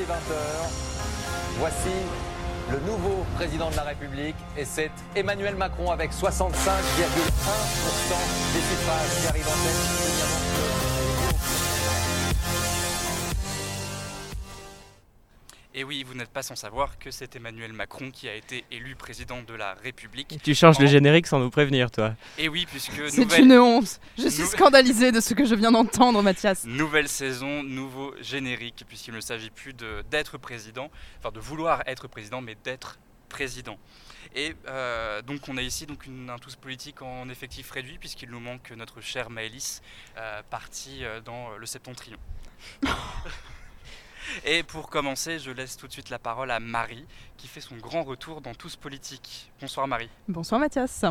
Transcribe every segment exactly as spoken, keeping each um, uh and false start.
vingt heures. Voici le nouveau président de la République et c'est Emmanuel Macron avec soixante-cinq virgule un pour cent des suffrages qui arrivent en tête. Et oui, vous n'êtes pas sans savoir que c'est Emmanuel Macron qui a été élu président de la République. Tu changes en... le générique sans nous prévenir, toi. Et oui, puisque... C'est nouvelle... une honte. Je suis Nouvelle... scandalisée de ce que je viens d'entendre, Mathias. Nouvelle saison, nouveau générique, puisqu'il ne s'agit plus de, d'être président, enfin de vouloir être président, mais d'être président. Et euh, donc on a ici donc une, un tous politique en effectif réduit, puisqu'il nous manque notre chère Maëlys, euh, partie euh, dans le Septentrion. Et pour commencer, je laisse tout de suite la parole à Marie, qui fait son grand retour dans Tous Politique. Bonsoir Marie. Bonsoir Mathias.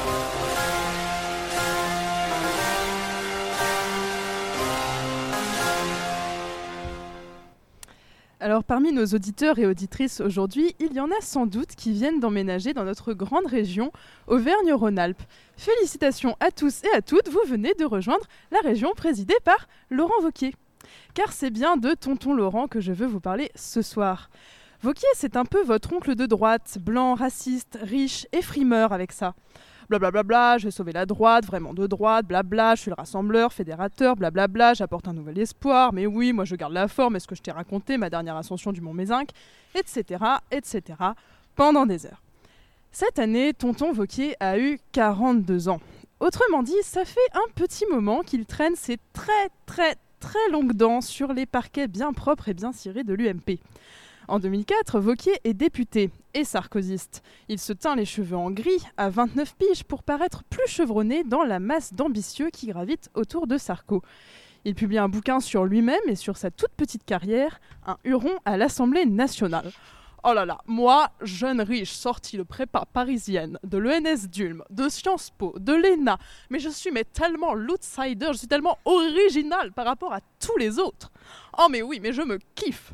Alors parmi nos auditeurs et auditrices aujourd'hui, il y en a sans doute qui viennent d'emménager dans notre grande région Auvergne-Rhône-Alpes. Félicitations à tous et à toutes, vous venez de rejoindre la région présidée par Laurent Wauquiez. Car c'est bien de tonton Laurent que je veux vous parler ce soir. Wauquiez, c'est un peu votre oncle de droite, blanc, raciste, riche et frimeur avec ça. Blablabla, bla bla bla, je vais sauver la droite, vraiment de droite, blabla, je suis le rassembleur, fédérateur, blablabla, bla bla, j'apporte un nouvel espoir, mais oui, moi je garde la forme, est-ce que je t'ai raconté ma dernière ascension du Mont Mézinc, et cetera, et cetera, pendant des heures. Cette année, tonton Wauquiez a eu quarante-deux ans. Autrement dit, ça fait un petit moment qu'il traîne ses très très très longues dents sur les parquets bien propres et bien cirés de l'U M P. En deux mille quatre, Wauquiez est député et sarkozyste. Il se teint les cheveux en gris à vingt-neuf piges pour paraître plus chevronné dans la masse d'ambitieux qui gravitent autour de Sarko. Il publie un bouquin sur lui-même et sur sa toute petite carrière, un Huron à l'Assemblée nationale. Oh là là, moi, jeune riche, sorti de prépa parisienne, de l'E N S d'Ulm, de Sciences Po, de l'E N A, mais je suis mais tellement l'outsider, je suis tellement original par rapport à tous les autres. Oh mais oui, mais je me kiffe.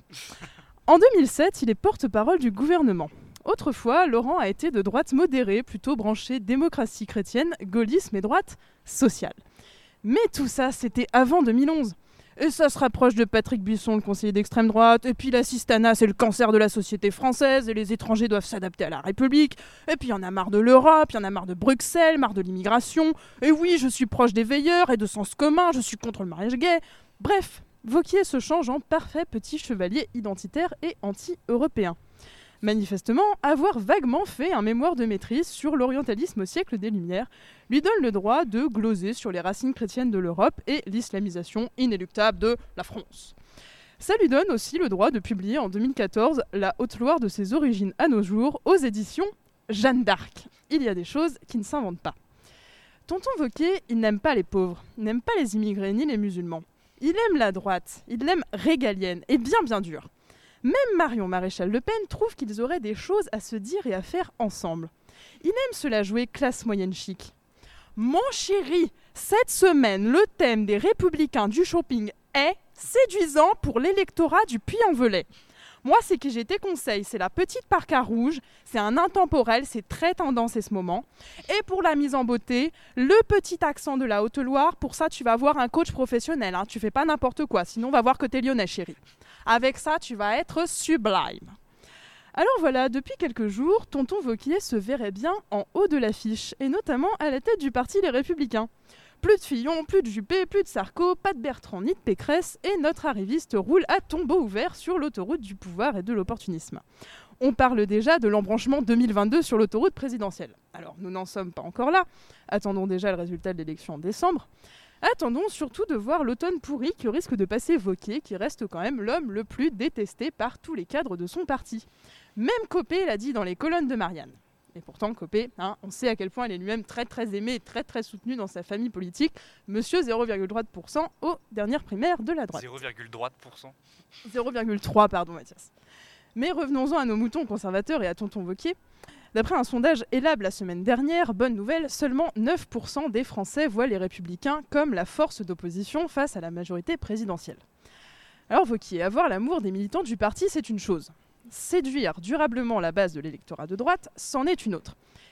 En deux mille sept, il est porte-parole du gouvernement. Autrefois, Laurent a été de droite modérée, plutôt branchée démocratie chrétienne, gaullisme et droite sociale. Mais tout ça, c'était avant deux mille onze. Et ça se rapproche de Patrick Buisson, le conseiller d'extrême droite. Et puis l'assistanat, c'est le cancer de la société française. Et les étrangers doivent s'adapter à la République. Et puis il y en a marre de l'Europe, il y en a marre de Bruxelles, marre de l'immigration. Et oui, je suis proche des veilleurs et de sens commun, je suis contre le mariage gay. Bref, Wauquiez se change en parfait petit chevalier identitaire et anti-européen. Manifestement, avoir vaguement fait un mémoire de maîtrise sur l'orientalisme au siècle des Lumières lui donne le droit de gloser sur les racines chrétiennes de l'Europe et l'islamisation inéluctable de la France. Ça lui donne aussi le droit de publier en deux mille quatorze La Haute-Loire de ses origines à nos jours aux éditions Jeanne d'Arc. Il y a des choses qui ne s'inventent pas. Tonton Wauquiez, il n'aime pas les pauvres, il n'aime pas les immigrés ni les musulmans. Il aime la droite, il l'aime régalienne et bien bien dure. Même Marion Maréchal Le Pen trouve qu'ils auraient des choses à se dire et à faire ensemble. Il aime se la jouer classe moyenne chic. Mon chéri, cette semaine, le thème des Républicains du shopping est séduisant pour l'électorat du Puy-en-Velay. Moi, c'est que j'ai tes conseils, c'est la petite parka rouge, c'est un intemporel, c'est très tendance en ce moment. Et pour la mise en beauté, le petit accent de la Haute-Loire, pour ça, tu vas avoir un coach professionnel, hein. Tu fais pas n'importe quoi, sinon on va voir que t'es lyonnais, chéri. Avec ça, tu vas être sublime. Alors voilà, depuis quelques jours, tonton Wauquiez se verrait bien en haut de l'affiche, et notamment à la tête du parti Les Républicains. Plus de Fillon, plus de Juppé, plus de Sarko, pas de Bertrand ni de Pécresse, et notre arriviste roule à tombeau ouvert sur l'autoroute du pouvoir et de l'opportunisme. On parle déjà de l'embranchement deux mille vingt-deux sur l'autoroute présidentielle. Alors nous n'en sommes pas encore là, attendons déjà le résultat de l'élection en décembre. Attendons surtout de voir l'automne pourri que risque de passer Wauquiez, qui reste quand même l'homme le plus détesté par tous les cadres de son parti. Même Copé l'a dit dans les colonnes de Marianne. Et pourtant, Copé, hein, on sait à quel point il est lui-même très très aimé et très très soutenu dans sa famille politique. Monsieur zéro virgule trois pour cent aux dernières primaires de la droite. zéro virgule trois pour cent zéro virgule trois, pardon Mathias. Mais revenons-en à nos moutons conservateurs et à tonton Wauquiez. D'après un sondage Elab la semaine dernière, bonne nouvelle, seulement neuf pour cent des Français voient les Républicains comme la force d'opposition face à la majorité présidentielle. Alors Wauquiez, avoir l'amour des militants du parti, c'est une chose. Séduire durablement la base de l'électorat de droite, c'en est une autre.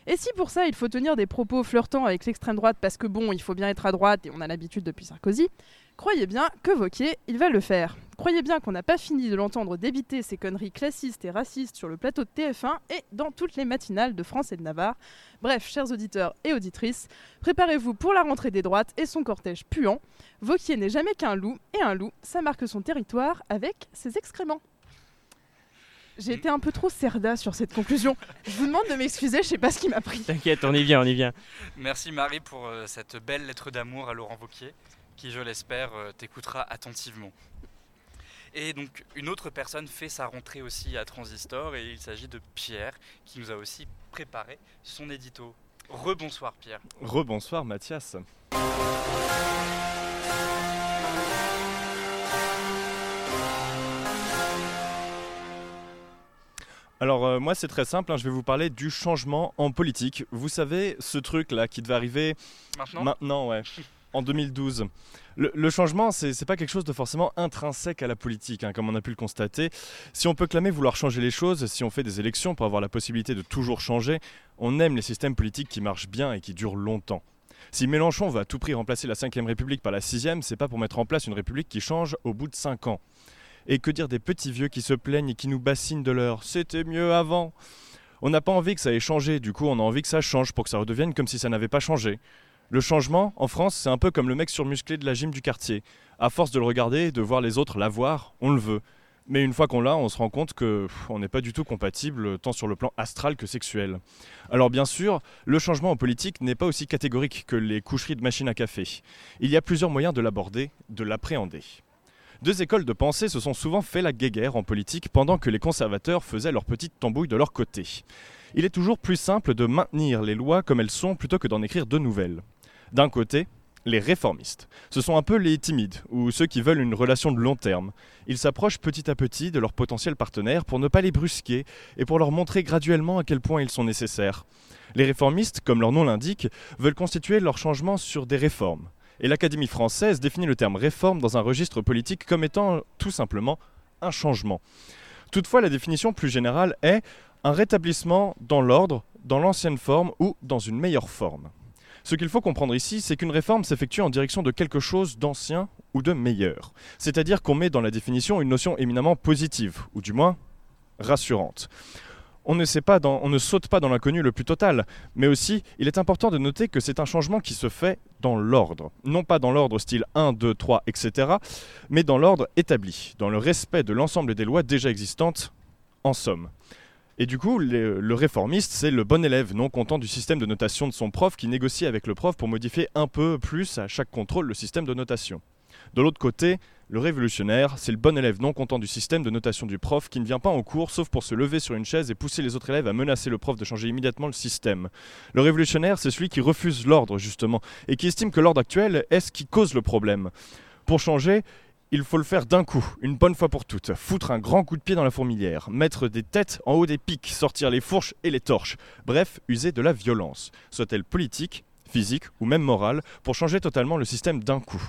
Et si pour ça il faut tenir des propos flirtants avec l'extrême droite parce que bon, il faut bien être à droite et on a l'habitude depuis Sarkozy, croyez bien que Wauquiez, il va le faire. Croyez bien qu'on n'a pas fini de l'entendre débiter ses conneries classistes et racistes sur le plateau de T F un et dans toutes les matinales de France et de Navarre. Bref, chers auditeurs et auditrices, préparez-vous pour la rentrée des droites et son cortège puant. Wauquiez n'est jamais qu'un loup, et un loup, ça marque son territoire avec ses excréments. J'ai été un peu trop cerda sur cette conclusion. Je vous demande de m'excuser, je sais pas ce qui m'a pris. T'inquiète, on y vient, on y vient. Merci Marie pour euh, cette belle lettre d'amour à Laurent Wauquiez, qui, je l'espère, euh, t'écoutera attentivement. Et donc, une autre personne fait sa rentrée aussi à Transistor, et il s'agit de Pierre, qui nous a aussi préparé son édito. Rebonsoir Pierre. Rebonsoir Mathias. Alors euh, moi c'est très simple, hein, je vais vous parler du changement en politique. Vous savez, ce truc là qui devait arriver Maintenant maintenant ouais, en deux mille douze. Le, le changement, c'est, c'est pas quelque chose de forcément intrinsèque à la politique, hein, comme on a pu le constater. Si on peut clamer vouloir changer les choses, si on fait des élections pour avoir la possibilité de toujours changer, on aime les systèmes politiques qui marchent bien et qui durent longtemps. Si Mélenchon veut à tout prix remplacer la cinquième République par la sixième, c'est pas pour mettre en place une République qui change au bout de cinq ans. Et que dire des petits vieux qui se plaignent et qui nous bassinent de leur « c'était mieux avant ». On n'a pas envie que ça ait changé, du coup on a envie que ça change pour que ça redevienne comme si ça n'avait pas changé. Le changement, en France, c'est un peu comme le mec surmusclé de la gym du quartier. À force de le regarder et de voir les autres l'avoir, on le veut. Mais une fois qu'on l'a, on se rend compte qu'on n'est pas du tout compatible, tant sur le plan astral que sexuel. Alors bien sûr, le changement en politique n'est pas aussi catégorique que les coucheries de machine à café. Il y a plusieurs moyens de l'aborder, de l'appréhender. Deux écoles de pensée se sont souvent fait la guéguerre en politique pendant que les conservateurs faisaient leur petite tambouille de leur côté. Il est toujours plus simple de maintenir les lois comme elles sont plutôt que d'en écrire de nouvelles. D'un côté, les réformistes. Ce sont un peu les timides, ou ceux qui veulent une relation de long terme. Ils s'approchent petit à petit de leurs potentiels partenaires pour ne pas les brusquer et pour leur montrer graduellement à quel point ils sont nécessaires. Les réformistes, comme leur nom l'indique, veulent constituer leur changement sur des réformes. Et l'Académie française définit le terme réforme dans un registre politique comme étant tout simplement un changement. Toutefois, la définition plus générale est un rétablissement dans l'ordre, dans l'ancienne forme ou dans une meilleure forme. Ce qu'il faut comprendre ici, c'est qu'une réforme s'effectue en direction de quelque chose d'ancien ou de meilleur. C'est-à-dire qu'on met dans la définition une notion éminemment positive, ou du moins rassurante. On ne, sait pas dans, on ne saute pas dans l'inconnu le plus total, mais aussi, il est important de noter que c'est un changement qui se fait dans l'ordre. Non pas dans l'ordre style un, deux, trois, et cetera, mais dans l'ordre établi, dans le respect de l'ensemble des lois déjà existantes, en somme. Et du coup, le, le réformiste, c'est le bon élève non content du système de notation de son prof qui négocie avec le prof pour modifier un peu plus à chaque contrôle le système de notation. De l'autre côté, le révolutionnaire, c'est le bon élève non content du système de notation du prof qui ne vient pas en cours sauf pour se lever sur une chaise et pousser les autres élèves à menacer le prof de changer immédiatement le système. Le révolutionnaire, c'est celui qui refuse l'ordre justement et qui estime que l'ordre actuel est ce qui cause le problème. Pour changer, il faut le faire d'un coup, une bonne fois pour toutes, foutre un grand coup de pied dans la fourmilière, mettre des têtes en haut des pics, sortir les fourches et les torches, bref, user de la violence, soit-elle politique, physique ou même morale, pour changer totalement le système d'un coup.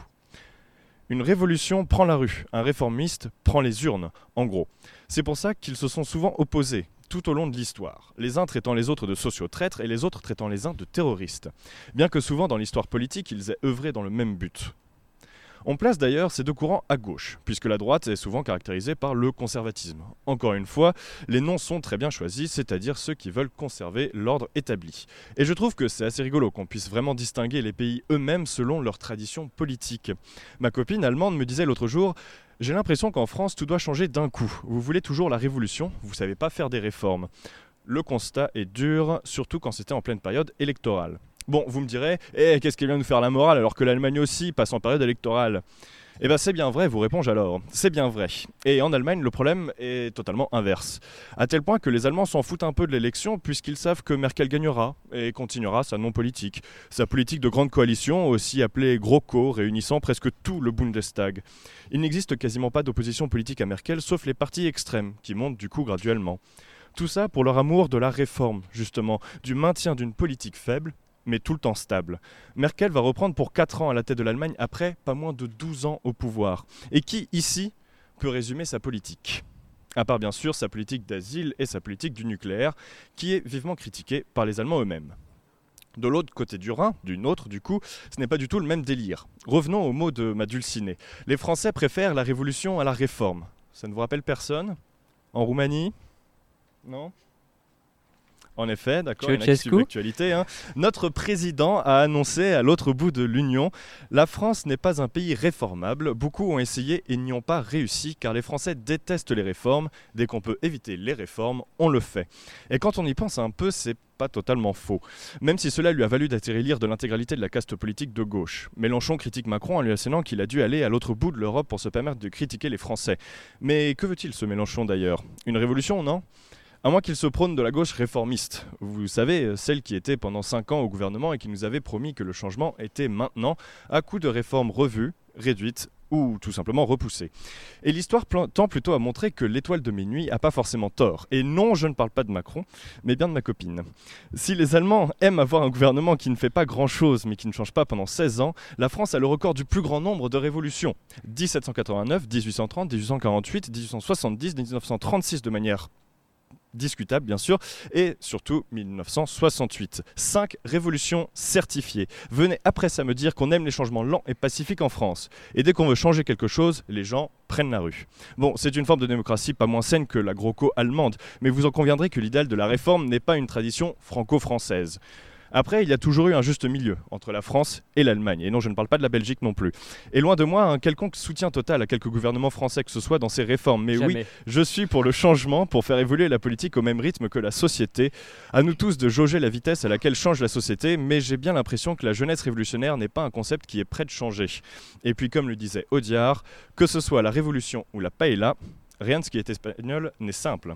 Une révolution prend la rue, un réformiste prend les urnes, en gros. C'est pour ça qu'ils se sont souvent opposés, tout au long de l'histoire, les uns traitant les autres de sociotraîtres et les autres traitant les uns de terroristes, bien que souvent dans l'histoire politique ils aient œuvré dans le même but. On place d'ailleurs ces deux courants à gauche, puisque la droite est souvent caractérisée par le conservatisme. Encore une fois, les noms sont très bien choisis, c'est-à-dire ceux qui veulent conserver l'ordre établi. Et je trouve que c'est assez rigolo qu'on puisse vraiment distinguer les pays eux-mêmes selon leur tradition politique. Ma copine allemande me disait l'autre jour « J'ai l'impression qu'en France, tout doit changer d'un coup. Vous voulez toujours la révolution, vous savez pas faire des réformes. » Le constat est dur, surtout quand c'était en pleine période électorale. Bon, vous me direz, eh, qu'est-ce qu'elle vient nous faire la morale alors que l'Allemagne aussi passe en période électorale ? Eh bien c'est bien vrai, vous réponds alors. C'est bien vrai. Et en Allemagne, le problème est totalement inverse. À tel point que les Allemands s'en foutent un peu de l'élection puisqu'ils savent que Merkel gagnera et continuera sa non-politique. Sa politique de grande coalition, aussi appelée GroKo, réunissant presque tout le Bundestag. Il n'existe quasiment pas d'opposition politique à Merkel, sauf les partis extrêmes, qui montent du coup graduellement. Tout ça pour leur amour de la réforme, justement, du maintien d'une politique faible, mais tout le temps stable. Merkel va reprendre pour quatre ans à la tête de l'Allemagne après pas moins de douze ans au pouvoir. Et qui, ici, peut résumer sa politique ? À part bien sûr sa politique d'asile et sa politique du nucléaire, qui est vivement critiquée par les Allemands eux-mêmes. De l'autre côté du Rhin, du nôtre du coup, ce n'est pas du tout le même délire. Revenons aux mots de ma dulcinée. Les Français préfèrent la révolution à la réforme. Ça ne vous rappelle personne ? En Roumanie ? Non ? En effet, d'accord, il y en a qui suivent l'actualité, hein. Notre président a annoncé à l'autre bout de l'Union « La France n'est pas un pays réformable. Beaucoup ont essayé et n'y ont pas réussi car les Français détestent les réformes. Dès qu'on peut éviter les réformes, on le fait. » Et quand on y pense un peu, c'est pas totalement faux. Même si cela lui a valu d'atterrir de l'intégralité de la caste politique de gauche. Mélenchon critique Macron en lui assénant qu'il a dû aller à l'autre bout de l'Europe pour se permettre de critiquer les Français. Mais que veut-il ce Mélenchon d'ailleurs ? Une révolution, non ? À moins qu'il se prône de la gauche réformiste. Vous savez, celle qui était pendant cinq ans au gouvernement et qui nous avait promis que le changement était maintenant, à coup de réformes revues, réduites ou tout simplement repoussées. Et l'histoire tend plutôt à montrer que l'étoile de minuit n'a pas forcément tort. Et non, je ne parle pas de Macron, mais bien de ma copine. Si les Allemands aiment avoir un gouvernement qui ne fait pas grand-chose, mais qui ne change pas pendant seize ans, la France a le record du plus grand nombre de révolutions. dix-sept cent quatre-vingt-neuf, dix-huit cent trente, dix-huit cent quarante-huit, dix-huit cent soixante-dix, dix-neuf cent trente-six de manière discutable bien sûr, et surtout mille neuf cent soixante-huit. Cinq révolutions certifiées. Venez après ça me dire qu'on aime les changements lents et pacifiques en France. Et dès qu'on veut changer quelque chose, les gens prennent la rue. Bon, c'est une forme de démocratie pas moins saine que la GroKo allemande, mais vous en conviendrez que l'idéal de la réforme n'est pas une tradition franco-française. Après, il y a toujours eu un juste milieu entre la France et l'Allemagne. Et non, je ne parle pas de la Belgique non plus. Et loin de moi, un quelconque soutien total à quelques gouvernements français que ce soit dans ces réformes. Mais Jamais. oui, je suis pour le changement, pour faire évoluer la politique au même rythme que la société. À nous tous de jauger la vitesse à laquelle change la société, mais j'ai bien l'impression que la jeunesse révolutionnaire n'est pas un concept qui est prêt de changer. Et puis, comme le disait Audiard, que ce soit la révolution ou la paella, rien de ce qui est espagnol n'est simple.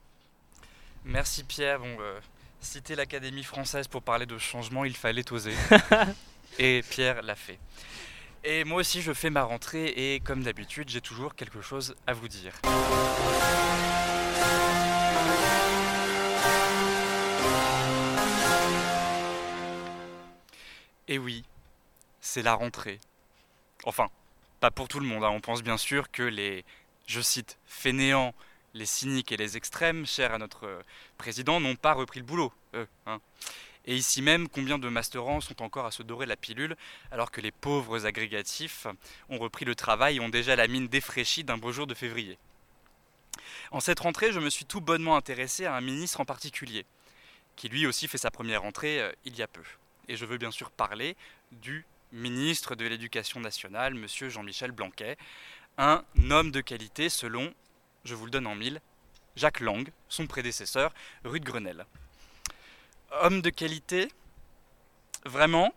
Merci Pierre. Bon, euh... citer l'Académie française pour parler de changement, il fallait oser. Et Pierre l'a fait. Et moi aussi, je fais ma rentrée et comme d'habitude, j'ai toujours quelque chose à vous dire. Et oui, c'est la rentrée. Enfin, pas pour tout le monde, hein. On pense bien sûr que les, je cite, fainéants, les cyniques et les extrêmes, chers à notre président, n'ont pas repris le boulot. Eux, hein. Et ici même, combien de masterants sont encore à se dorer la pilule, alors que les pauvres agrégatifs ont repris le travail et ont déjà la mine défraîchie d'un beau jour de février. En cette rentrée, je me suis tout bonnement intéressé à un ministre en particulier, qui lui aussi fait sa première rentrée euh, il y a peu. Et je veux bien sûr parler du ministre de l'Éducation nationale, monsieur Jean-Michel Blanquer, un homme de qualité selon... je vous le donne en mille, Jacques Lang, son prédécesseur, rue de Grenelle. Homme de qualité, vraiment,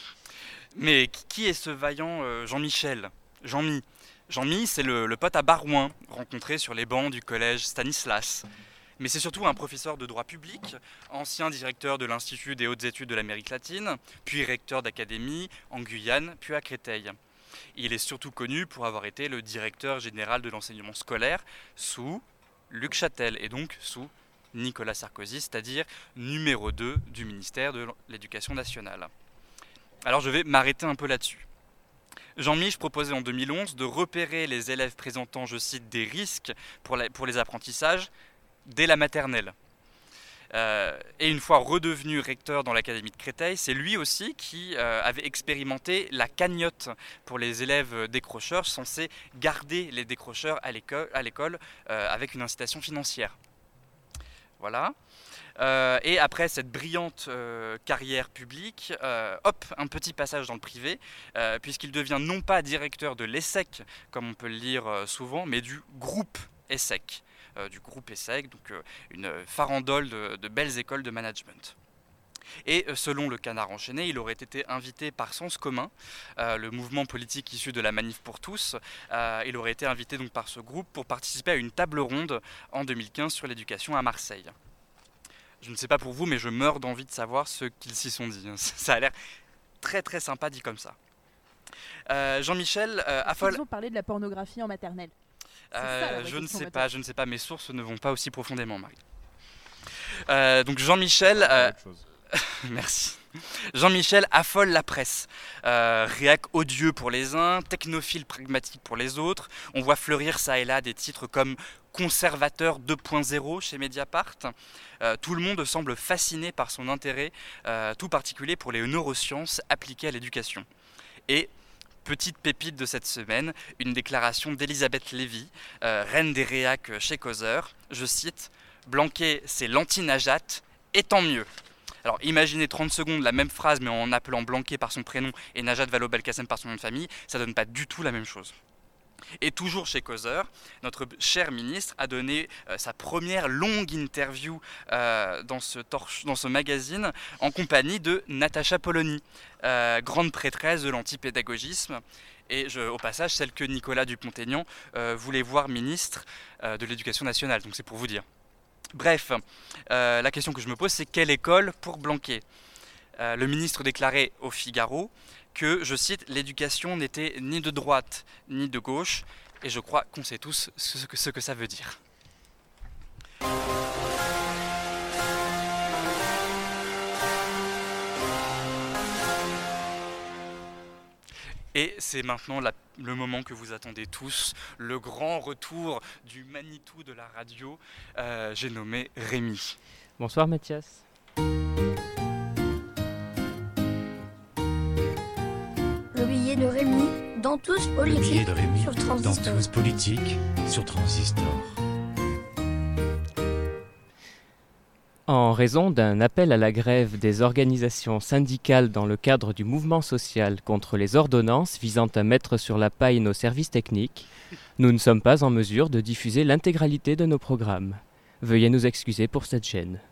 mais qui est ce vaillant euh, Jean-Michel ? Jean-Mi. Jean-Mi, c'est le, le pote à Barouin, rencontré sur les bancs du collège Stanislas. Mais c'est surtout un professeur de droit public, ancien directeur de l'Institut des hautes études de l'Amérique latine, puis recteur d'académie en Guyane, puis à Créteil. Il est surtout connu pour avoir été le directeur général de l'enseignement scolaire sous Luc Chatel et donc sous Nicolas Sarkozy, c'est-à-dire numéro deux du ministère de l'Éducation nationale. Alors je vais m'arrêter un peu là-dessus. Jean-Mich proposait en deux mille onze de repérer les élèves présentant, je cite, des risques pour, la, pour les apprentissages dès la maternelle. Euh, et une fois redevenu recteur dans l'académie de Créteil, c'est lui aussi qui euh, avait expérimenté la cagnotte pour les élèves décrocheurs, censés garder les décrocheurs à l'école, à l'école euh, avec une incitation financière. Voilà. Euh, et après cette brillante euh, carrière publique, euh, hop, un petit passage dans le privé, euh, puisqu'il devient non pas directeur de l'ESSEC, comme on peut le lire euh, souvent, mais du groupe ESSEC. Euh, du groupe ESSEC, donc euh, une farandole de, de belles écoles de management. Et euh, selon le Canard enchaîné, il aurait été invité par Sens commun, euh, le mouvement politique issu de la Manif pour tous. Euh, il aurait été invité donc par ce groupe pour participer à une table ronde en deux mille quinze sur l'éducation à Marseille. Je ne sais pas pour vous, mais je meurs d'envie de savoir ce qu'ils s'y sont dit. Ça a l'air très très sympa dit comme ça. Euh, Jean-Michel euh, affole... Ils ont parlé de la pornographie en maternelle. Euh, je ne sais pas, je ne sais pas, mes sources ne vont pas aussi profondément, Marie. Euh, donc Jean-Michel, euh... merci. Jean-Michel affole la presse. Euh, réac odieux pour les uns, technophile pragmatique pour les autres. On voit fleurir ça et là des titres comme Conservateur deux point zéro chez Mediapart. Euh, tout le monde semble fasciné par son intérêt, euh, tout particulier pour les neurosciences appliquées à l'éducation. Et petite pépite de cette semaine, une déclaration d'Elisabeth Lévy, euh, reine des réacs chez Causeur. Je cite « Blanquer, c'est l'anti-Najat, et tant mieux ». Alors imaginez trente secondes la même phrase mais en appelant Blanquer par son prénom et Najat Vallaud-Belkacem par son nom de famille, ça donne pas du tout la même chose. Et toujours chez Causeur, notre cher ministre a donné euh, sa première longue interview euh, dans, ce torche, dans ce magazine en compagnie de Natacha Polony, euh, grande prêtresse de l'antipédagogisme et je, au passage celle que Nicolas Dupont-Aignan euh, voulait voir ministre euh, de l'Éducation nationale, donc c'est pour vous dire. Bref, euh, la question que je me pose c'est quelle école pour Blanquer ? euh, Le ministre déclarait au Figaro que, je cite, l'éducation n'était ni de droite ni de gauche, et je crois qu'on sait tous ce que, ce que ça veut dire. Et c'est maintenant la, le moment que vous attendez tous, le grand retour du Manitou de la radio, euh, j'ai nommé Rémi. Bonsoir Mathias. Le billet de Rémi dans Tous Politique. Le billet de Rémi sur Transistor. dans Tous Politique sur Transistor. En raison d'un appel à la grève des organisations syndicales dans le cadre du mouvement social contre les ordonnances visant à mettre sur la paille nos services techniques, nous ne sommes pas en mesure de diffuser l'intégralité de nos programmes. Veuillez nous excuser pour cette gêne.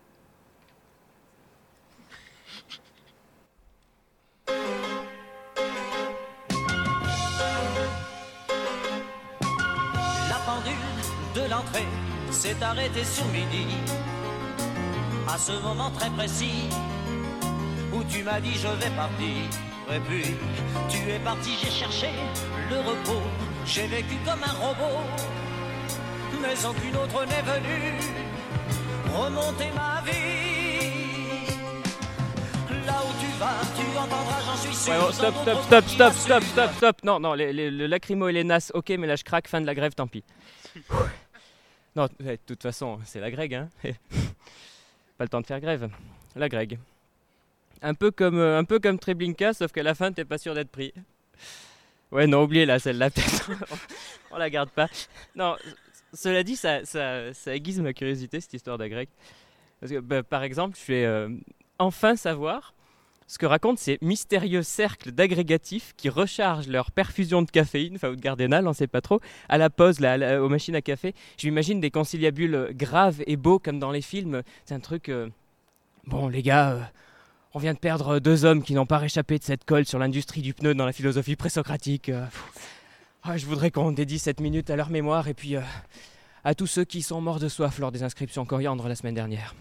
De l'entrée s'est arrêtée sur midi, à ce moment très précis où tu m'as dit je vais partir. Et puis tu es parti, j'ai cherché le repos, j'ai vécu comme un robot, mais aucune autre n'est venue remonter ma vie. Là où tu vas, tu entendras, j'en suis sûr. Ouais, bon, stop, stop, stop, stop, stop, stop, stop. Non, non, les, les, le lacrymo et les nasses, ok, mais là je craque, fin de la grève, tant pis. Non, de toute façon, c'est la Greg, hein. Pas le temps de faire grève. La Greg. Un peu comme, euh, un peu comme Treblinka, sauf qu'à la fin, t'es pas sûr d'être pris. Ouais, non, oubliez-la, celle-là, peut-être. On la garde pas. Non, cela dit, ça, ça, ça aiguise ma curiosité, cette histoire d'Agreg. Parce que, bah, par exemple, je vais euh, enfin savoir ce que racontent ces mystérieux cercles d'agrégatifs qui rechargent leur perfusion de caféine, enfin ou de Gardénal, on ne sait pas trop, à la pause, là, à la, aux machines à café. Je m'imagine des conciliabules graves et beaux comme dans les films. C'est un truc... Euh... Bon, les gars, euh, on vient de perdre deux hommes qui n'ont pas réchappé de cette colle sur l'industrie du pneu dans la philosophie présocratique. Euh, ah, je voudrais qu'on dédie cette minute à leur mémoire et puis euh, à tous ceux qui sont morts de soif lors des inscriptions coriandre la semaine dernière.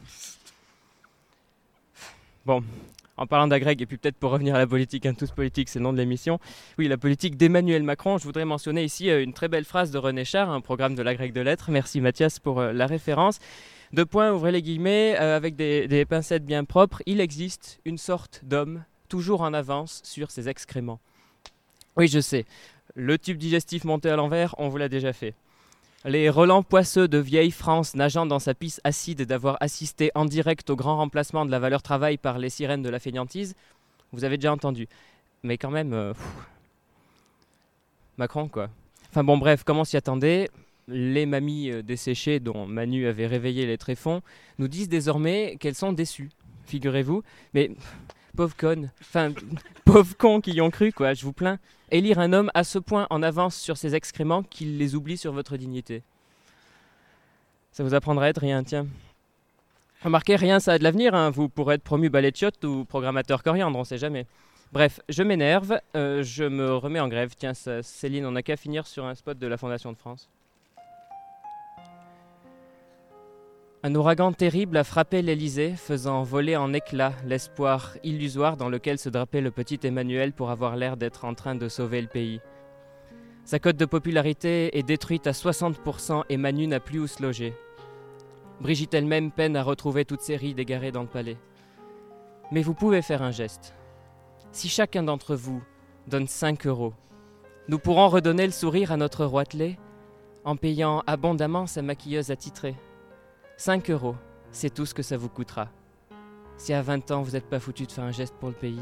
Bon... En parlant d'Agreg, et puis peut-être pour revenir à la politique, hein, Tous Politique, c'est le nom de l'émission. Oui, la politique d'Emmanuel Macron. Je voudrais mentionner ici euh, une très belle phrase de René Char, un programme de l'Agreg de lettres. Merci Mathias pour euh, la référence. Deux points, ouvrez les guillemets, euh, avec des, des pincettes bien propres. Il existe une sorte d'homme, toujours en avance sur ses excréments. Oui, je sais, le tube digestif monté à l'envers, on vous l'a déjà fait. Les relents poisseux de vieille France nageant dans sa pisse acide d'avoir assisté en direct au grand remplacement de la valeur travail par les sirènes de la fainéantise, vous avez déjà entendu. Mais quand même, euh, Macron quoi. Enfin bon bref, comment s'y attendait ? Les mamies euh, desséchées dont Manu avait réveillé les tréfonds nous disent désormais qu'elles sont déçues, figurez-vous. Mais pauvre conne, enfin pauvre con qui y ont cru quoi, je vous plains. Élire un homme à ce point en avance sur ses excréments qu'il les oublie sur votre dignité. Ça vous apprendra à être rien, tiens. Remarquez, rien ça a de l'avenir, hein. Vous pourrez être promu balai de chiottes ou programmateur coriandre, on sait jamais. Bref, je m'énerve, euh, je me remets en grève. Tiens, ça, Céline, on n'a qu'à finir sur un spot de la Fondation de France. Un ouragan terrible a frappé l'Élysée, faisant voler en éclats l'espoir illusoire dans lequel se drapait le petit Emmanuel pour avoir l'air d'être en train de sauver le pays. Sa cote de popularité est détruite à soixante pour cent et Manu n'a plus où se loger. Brigitte elle-même peine à retrouver toutes ses rides égarées dans le palais. Mais vous pouvez faire un geste. Si chacun d'entre vous donne cinq euros, nous pourrons redonner le sourire à notre roitelet en payant abondamment sa maquilleuse attitrée. cinq euros, c'est tout ce que ça vous coûtera. Si à vingt ans, vous n'êtes pas foutu de faire un geste pour le pays.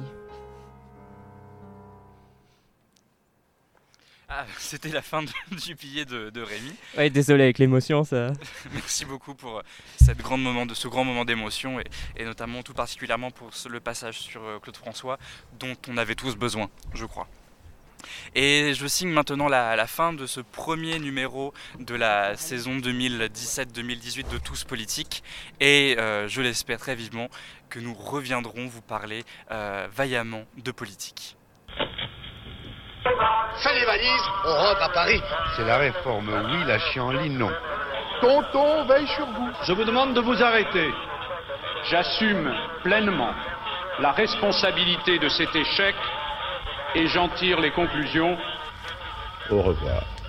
Ah, c'était la fin de, du billet de, de Rémi. Ouais, désolé avec l'émotion, ça. Merci beaucoup pour cette grande moment de, ce grand moment d'émotion et, et notamment tout particulièrement pour ce, le passage sur Claude François dont on avait tous besoin, je crois. Et je signe maintenant la, la fin de ce premier numéro de la saison deux mille dix-sept deux mille dix-huit de Tous Politiques et euh, je l'espère très vivement que nous reviendrons vous parler euh, vaillamment de politique. Fais les valises, on rentre à Paris. C'est la réforme, oui, la chienlit, non. Tonton veille sur vous. Je vous demande de vous arrêter. J'assume pleinement la responsabilité de cet échec et j'en tire les conclusions. Au revoir.